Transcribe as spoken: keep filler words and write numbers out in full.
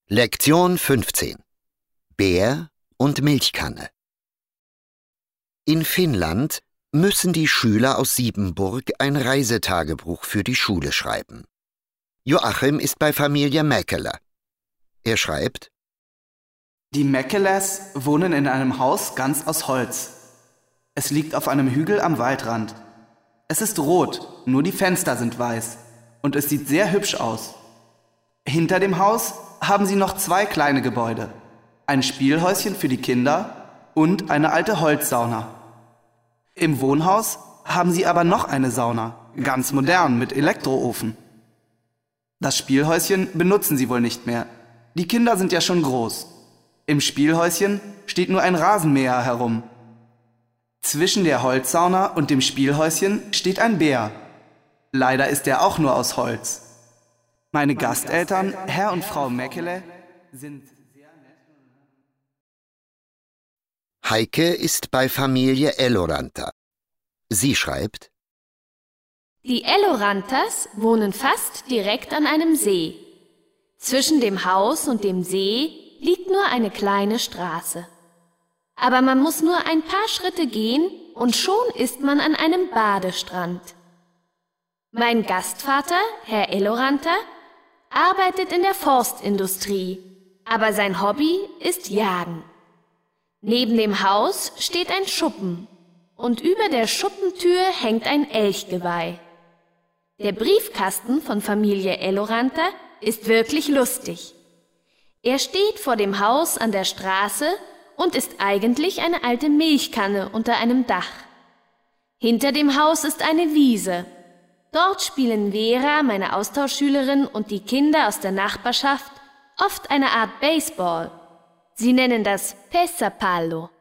Lektion fünfzehn. Bär und Milchkanne. In Finnland müssen die Schüler aus Siebenburg ein Reisetagebuch für die Schule schreiben. Joachim ist bei Familie Mäkelä. Er schreibt: Die Mäkeläs wohnen in einem Haus ganz aus Holz. Es liegt auf einem Hügel am Waldrand. Es ist rot, nur die Fenster sind weiß und es sieht sehr hübsch aus. Hinter dem Haus haben sie noch zwei kleine Gebäude, ein Spielhäuschen für die Kinder und eine alte Holzsauna. Im Wohnhaus haben sie aber noch eine Sauna, ganz modern mit Elektroofen. Das Spielhäuschen benutzen sie wohl nicht mehr. Die Kinder sind ja schon groß. Im Spielhäuschen steht nur ein Rasenmäher herum. Zwischen der Holzsauna und dem Spielhäuschen steht ein Bär. Leider ist er auch nur aus Holz. Meine Gasteltern, Herr und Frau Mäkelä, sind sehr nett. Heike ist bei Familie Eloranta. Sie schreibt: Die Elorantas wohnen fast direkt an einem See. Zwischen dem Haus und dem See liegt nur eine kleine Straße. Aber man muss nur ein paar Schritte gehen und schon ist man an einem Badestrand. Mein Gastvater, Herr Eloranta, arbeitet in der Forstindustrie, aber sein Hobby ist Jagen. Neben dem Haus steht ein Schuppen und über der Schuppentür hängt ein Elchgeweih. Der Briefkasten von Familie Eloranta ist wirklich lustig. Er steht vor dem Haus an der Straße und ist eigentlich eine alte Milchkanne unter einem Dach. Hinter dem Haus ist eine Wiese. Dort spielen Vera, meine Austauschschülerin, und die Kinder aus der Nachbarschaft oft eine Art Baseball. Sie nennen das Pesäpallo.